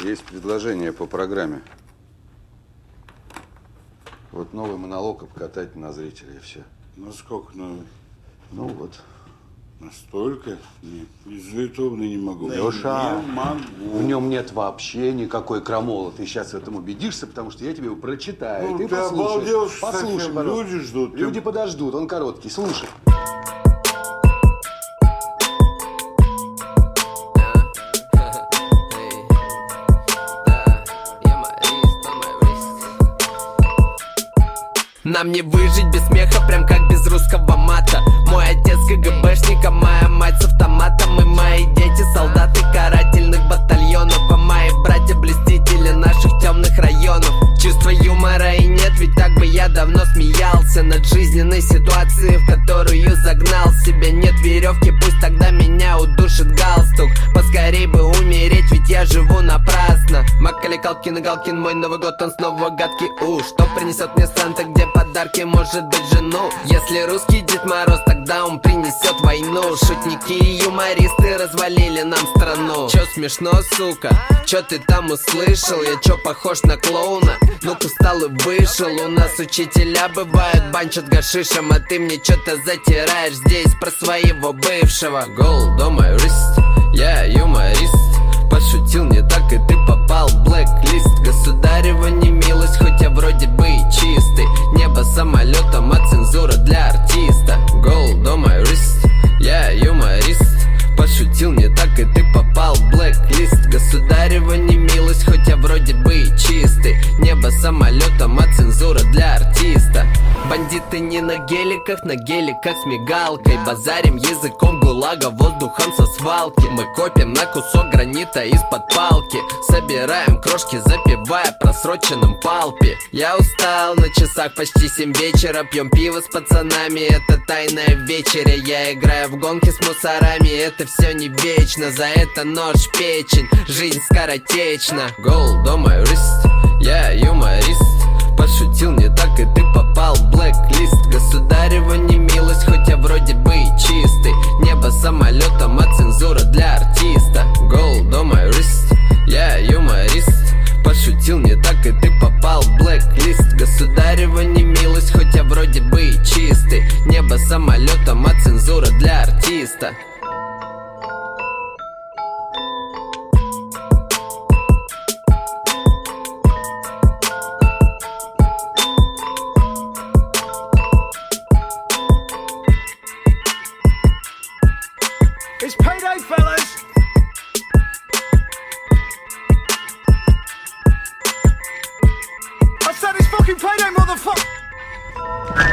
Есть предложение по программе. Вот новый монолог обкатать на зрителей, и все. Ну сколько новый? Ну вот. Настолько? Нет, из Литовны не могу. Леша, не могу. В нем нет вообще никакой крамолы. Ты сейчас в этом убедишься, потому что я тебе его прочитаю. Ну, ты ты послушаешь. обалдел, Послушай, пожалуйста. люди ждут. Люди подождут, он короткий. Слушай. Нам не выжить без смеха, прям как без русского мата. Мой отец КГБшник, а моя мать с автоматом. И мои дети солдаты карательных батальонов, а мои братья блестители наших темных районов. Чувства юмора и нет, ведь так бы я давно смеялся над жизненной ситуацией, в которую загнал себя. Нет веревки, пусть тогда меня удушит галстук. Поскорей бы умереть, ведь я живу напрасно. Макали Калкин и Галкин, мой Новый год, он снова гадкий. Что принесет мне Санта, где подарки, может быть, жену? Если русский Дед Мороз, тогда он принесет войну. Шутники и юмористы развалили нам страну. Чё смешно, сука? Чё ты там услышал? Я чё, похож на клоуна? Ну-ка встал и вышел. У нас учителя бывают, банчат гашишем, а ты мне чё-то затираешь здесь про своего бывшего. Gold on my wrist, я юморист. Пошутил не так, и ты попал в блэк-лист. Государева немилость, хоть я вроде бы и чистый. Небо самолетом, а цензура для артиста. Gold on my wrist, я юморист. Пошутил не так, и ты попал в блэк-лист. Государева немилость, хоть я вроде бы и чистый. Небо самолетом, а цензура для артиста. Бандиты не на геликах с мигалкой. Базарим языком ГУЛАГа, воздухом со свалки. Мы копим на кусок гранита из-под палки. Собираем крошки, запивая просроченным палпи. Я устал, на часах почти 7 вечера. Пьем пиво с пацанами, это тайная вечеря. Я играю в гонки с мусорами, это все не вечно. За это нож в печень, жизнь скоротечна. Gold on my wrist, я юморист. Пошутил не так, и ты попал в блэк-лист. Государева немилость, хоть я вроде бы и чистый. Небо самолетом, а цензура для артиста. Gold on my wrist, я юморист. Пошутил не так, и ты попал в блэк-лист. Государева немилость, хоть я вроде бы и чистый. Небо самолетом, а цензура для артиста. It's payday, fellas! I said it's fucking payday, motherfucker!